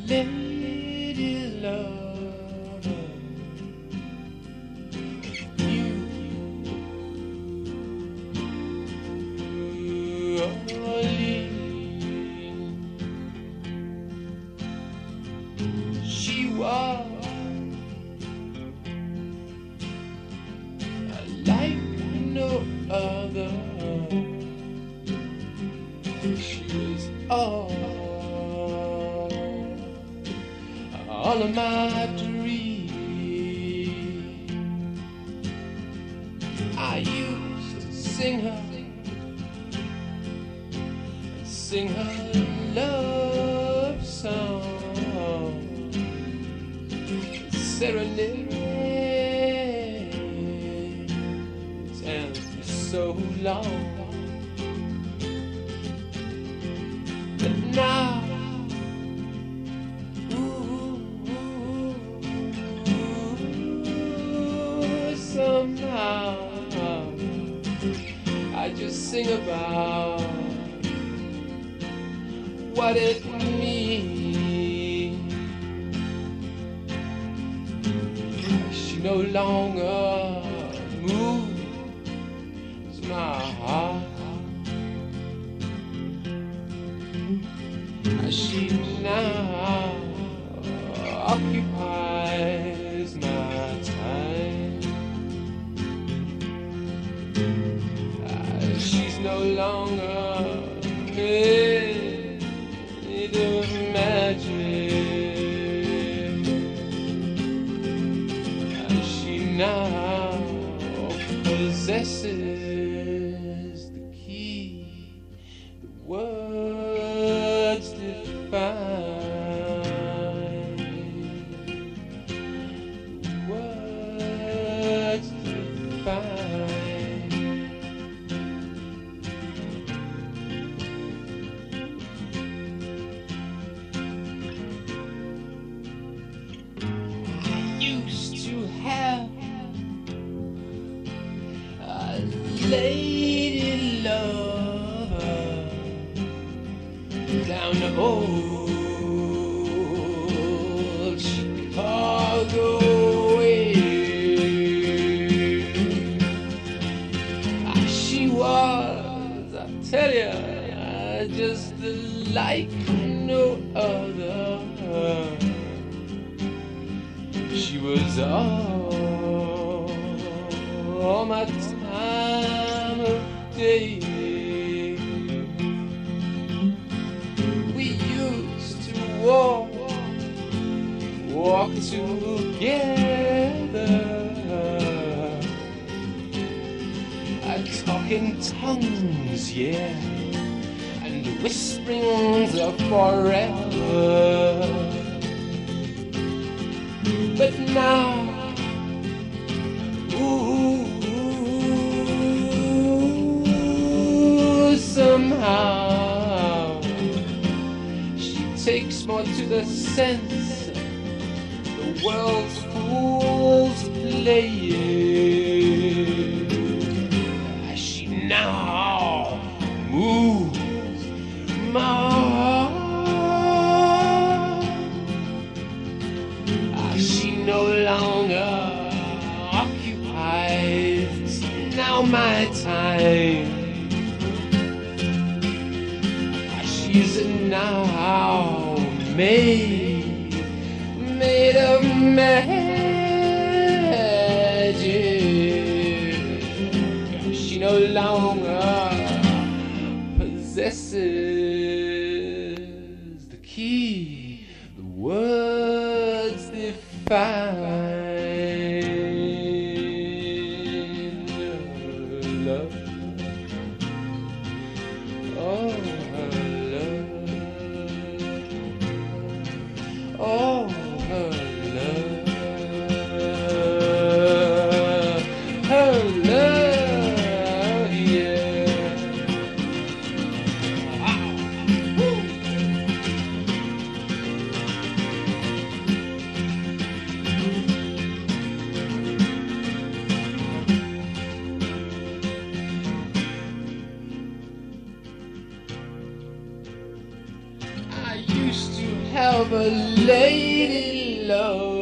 lady love you only. She was like no other. She was all of my dreams. I used to sing her love song, serenades, and so long. But now, somehow I just sing about what it means. She no longer moves my heart. She now occupies my time. She's no longer made of magic. She now possesses the key, the words define, the words define. Lady lover down the old Chicago way. She was, I tell you, just like no other. She was all my time of day. We used to walk together, talking tongues, yeah, and whisperings of forever. But now, somehow she takes more to the sense the world's fools playing. She now moves my heart. She no longer occupies now my time. She's now made of magic. She no longer possesses the key, the words define. Love, oh, oh, her love, yeah. Wow. Woo. of a lady love.